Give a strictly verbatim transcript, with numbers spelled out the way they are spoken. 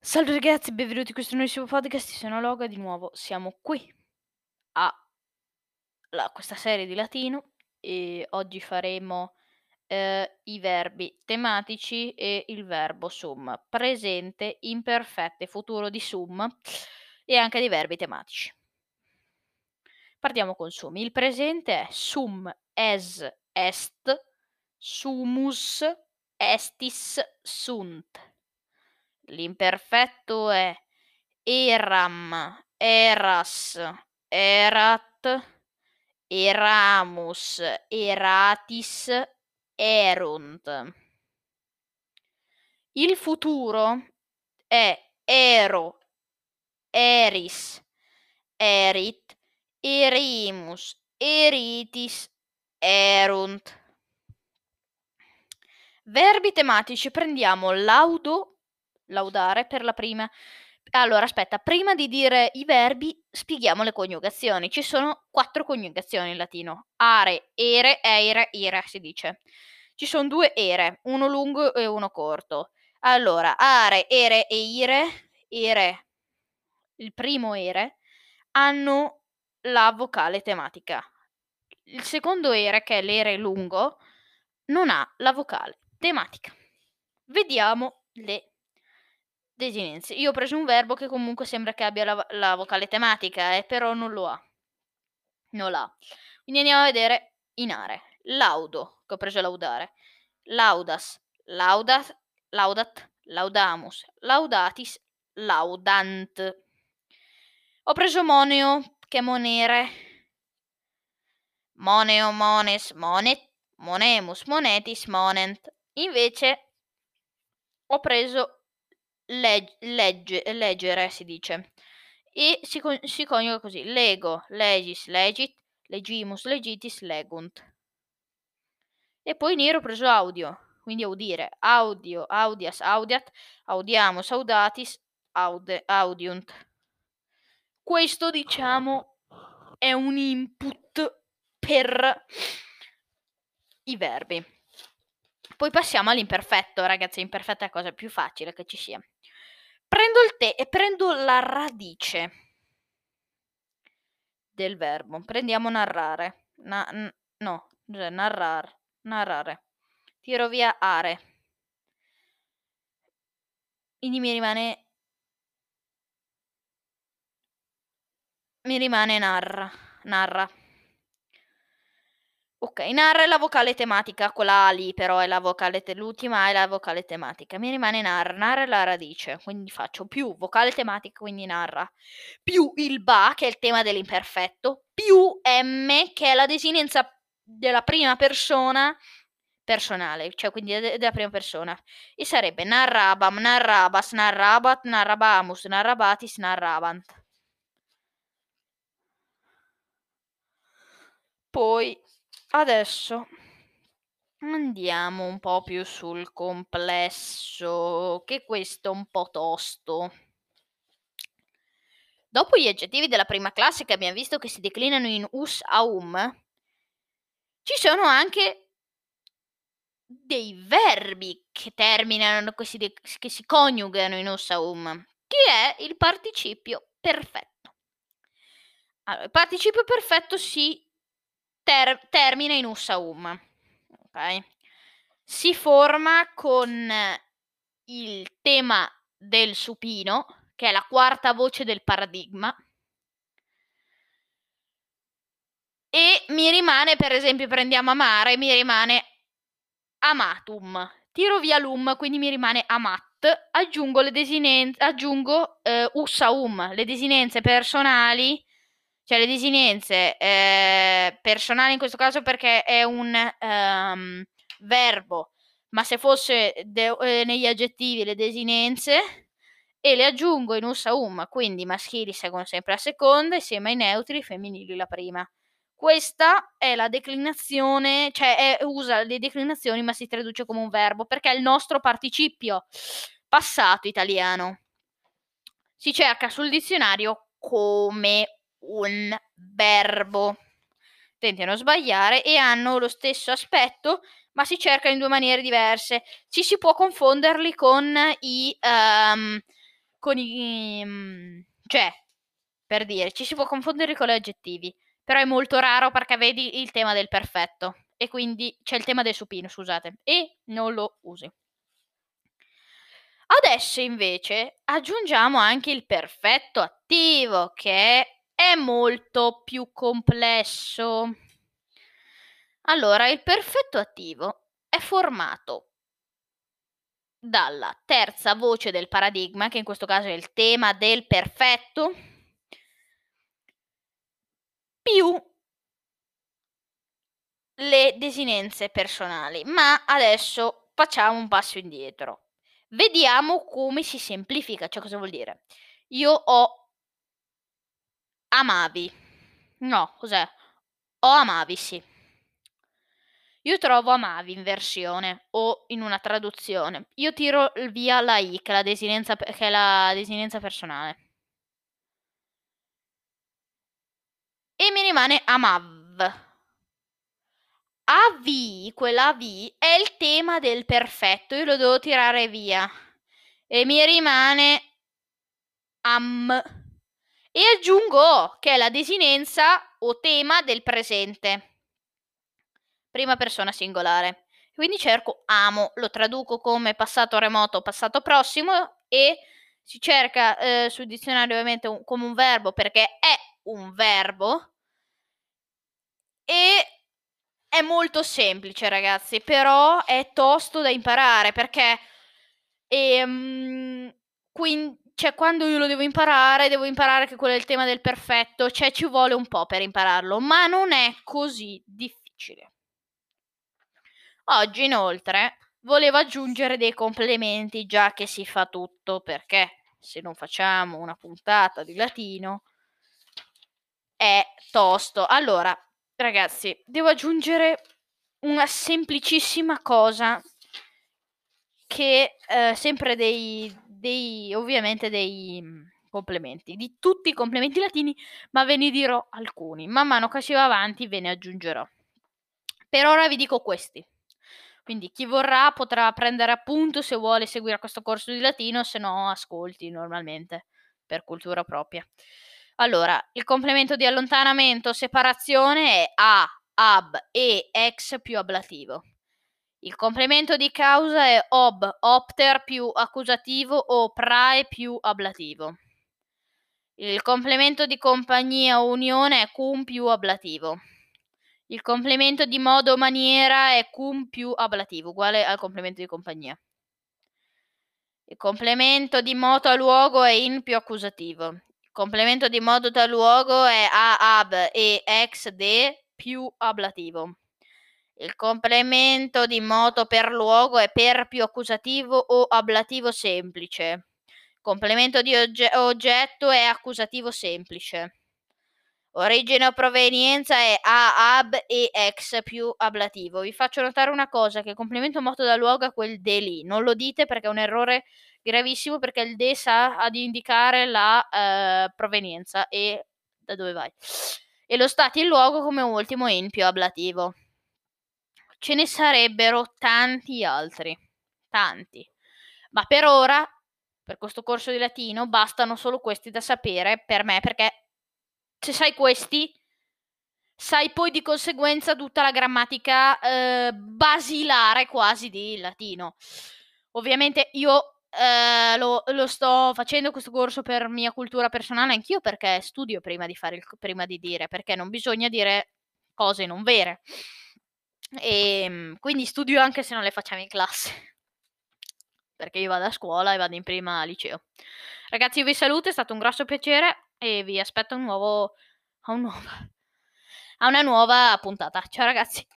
Salve ragazzi, benvenuti in questo nuovissimo podcast, io sono Loga, di nuovo siamo qui a la, questa serie di latino e oggi faremo eh, i verbi tematici e il verbo sum, presente, imperfetto e futuro di sum e anche dei verbi tematici. Partiamo con sum. Il presente è sum, es, est, sumus, estis, sunt. L'imperfetto è eram, eras, erat, eramus, eratis, erunt. Il futuro è ero, eris, erit, erimus, eritis, erunt. Verbi tematici, prendiamo laudo, laudare per la prima. Allora, aspetta, prima di dire i verbi, spieghiamo le coniugazioni. Ci sono quattro coniugazioni in latino. Are, ere, eire, ire, si dice. Ci sono due ere, uno lungo e uno corto. Allora, are, ere e ire, ere, il primo ere, hanno la vocale tematica. Il secondo ere, che è l'ere lungo, non ha la vocale tematica. Vediamo le desinenze. Io ho preso un verbo che comunque sembra che abbia la, la vocale tematica, eh, però non lo ha. Non l'ha. Quindi andiamo a vedere in are. Laudo, che ho preso laudare. Laudas, laudat, laudat, laudamus, laudatis, laudant. Ho preso moneo, che è monere. Moneo, mones, monet, monemus, monetis, monent. Invece ho preso leg- legge, leggere, si dice, e si, con- si coniuga così: lego, legis, legit, legimus, legitis, legunt. E poi nero ho preso audio, quindi audire, audio, audias, audiat, audiamus, audatis, aude, audiunt. Questo, diciamo, è un input per i verbi. Poi passiamo all'imperfetto, ragazzi. L'imperfetto è la cosa più facile che ci sia. Prendo il te e prendo la radice del verbo. Prendiamo narrare. Na, n- no, cioè narrar, narrare. Tiro via are. Quindi mi rimane mi rimane narra, narra. Ok, narra è la vocale tematica, quella A lì però è la vocale, te- l'ultima è la vocale tematica. Mi rimane narra, narra è la radice, quindi faccio più vocale tematica, quindi narra, più il ba, che è il tema dell'imperfetto, più M, che è la desinenza della prima persona personale, cioè quindi de- della prima persona. E sarebbe narrabam, narrabas, narrabat, narrabamus, narrabatis, narrabant. Poi adesso andiamo un po' più sul complesso, che questo è un po' tosto. Dopo gli aggettivi della prima classe che abbiamo visto che si declinano in us a um, ci sono anche dei verbi che terminano, che si, de- che si coniugano in us a um, che è il participio perfetto. Allora, il participio perfetto si ter- termina in us a um, ok? Si forma con il tema del supino, che è la quarta voce del paradigma, e mi rimane, per esempio, prendiamo amare, mi rimane amatum. Tiro via l'um, quindi mi rimane amat. Aggiungo le desinenze, aggiungo eh, us a um, le desinenze personali, cioè le desinenze eh, personali in questo caso perché è un um, verbo, ma se fosse de- eh, negli aggettivi le desinenze, e le aggiungo in us a um, quindi i maschili seguono sempre la seconda, insieme ai neutri, i femminili la prima. Questa è la declinazione, cioè è, usa le declinazioni ma si traduce come un verbo perché è il nostro participio passato italiano. Si cerca sul dizionario come un verbo. Attenti a non sbagliare, e hanno lo stesso aspetto ma si cercano in due maniere diverse. Ci si può confonderli con i um, con i mhmm, cioè, per dire, ci si può confondere con gli aggettivi, però è molto raro perché vedi il tema del perfetto e quindi c'è il tema del supino, scusate, e non lo usi. Adesso invece aggiungiamo anche il perfetto attivo che è molto più complesso. Allora, il perfetto attivo è formato dalla terza voce del paradigma, che in questo caso è il tema del perfetto, più le desinenze personali. Ma adesso facciamo un passo indietro. Vediamo come si semplifica, cioè cosa vuol dire. Io ho amavi. No, cos'è? Ho amavi, sì. Io trovo amavi in versione o in una traduzione. Io tiro via la i, che è la desinenza, che è la desinenza personale. E mi rimane amav. A V, quella A V, è il tema del perfetto. Io lo devo tirare via. E mi rimane am. E aggiungo o, che è la desinenza o tema del presente. Prima persona singolare. Quindi cerco amo, lo traduco come passato remoto, passato prossimo e si cerca eh, sul dizionario ovviamente un, come un verbo perché è un verbo e è molto semplice ragazzi, però è tosto da imparare perché ehm, quindi, cioè, quando io lo devo imparare, devo imparare che quello è il tema del perfetto, cioè ci vuole un po' per impararlo, ma non è così difficile. Oggi inoltre volevo aggiungere dei complementi già che si fa tutto, perché se non facciamo una puntata di latino è tosto. Allora, ragazzi, devo aggiungere una semplicissima cosa che eh, sempre dei, dei ovviamente dei mm, complementi, di tutti i complementi latini, ma ve ne dirò alcuni. Man mano che si va avanti ve ne aggiungerò. Per ora vi dico questi. Quindi chi vorrà potrà prendere appunto se vuole seguire questo corso di latino, se no ascolti normalmente per cultura propria. Allora, il complemento di allontanamento, separazione è a, ab, e, ex più ablativo. Il complemento di causa è ob, opter più accusativo o prae più ablativo. Il complemento di compagnia o unione è cum più ablativo. Il complemento di modo o maniera è cum più ablativo, uguale al complemento di compagnia. Il complemento di moto a luogo è in più accusativo. Il complemento di modo da luogo è a, ab e ex de più ablativo. Il complemento di moto per luogo è per più accusativo o ablativo semplice. Il complemento di ogge- oggetto è accusativo semplice. Origine o provenienza è a, ab e ex più ablativo. Vi faccio notare una cosa, che il complemento moto da luogo è quel de lì. Non lo dite perché è un errore gravissimo, perché il de sa ad indicare la eh, provenienza e da dove vai. E lo stato in luogo come ultimo in più ablativo. Ce ne sarebbero tanti altri, tanti. Ma per ora, per questo corso di latino, bastano solo questi da sapere per me, perché se sai questi, sai poi di conseguenza tutta la grammatica eh, basilare quasi di latino. Ovviamente io eh, lo, lo sto facendo questo corso per mia cultura personale anch'io, perché studio prima di fare il, prima di dire, perché non bisogna dire cose non vere. E quindi studio anche se non le facciamo in classe, perché io vado a scuola e vado in prima liceo. Ragazzi, io vi saluto, è stato un grosso piacere e vi aspetto a un nuovo a un nuovo a una nuova puntata. Ciao ragazzi.